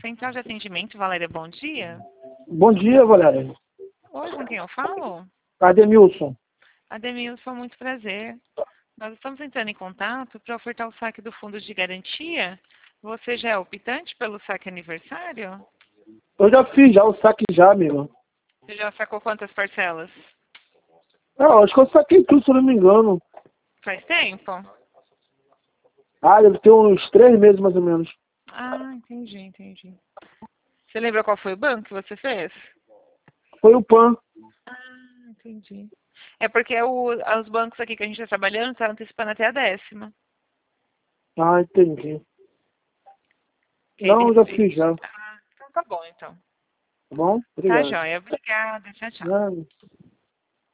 Central de Atendimento, Valéria, bom dia. Bom dia, Valéria. Oi, com quem eu falo? Ademilson. Ademilson, muito prazer. Nós estamos entrando em contato para ofertar o saque do fundo de garantia. Você já é optante pelo saque aniversário? Eu já fiz já o saque já, amigo. Você já sacou quantas parcelas? Acho que eu saquei tudo, se eu não me engano. Faz tempo? Deve ter uns 3 meses mais ou menos. Ah, entendi. Você lembra qual foi o banco que você fez? Foi o PAN. Ah, entendi. É porque os bancos aqui que a gente está trabalhando estão antecipando até a 10ª. Entendi. Ok, Não, eu já fiz já. Ah, então tá bom, então. Tá bom? Tá, Obrigado. joia. Obrigada. Tchau, tchau. Não.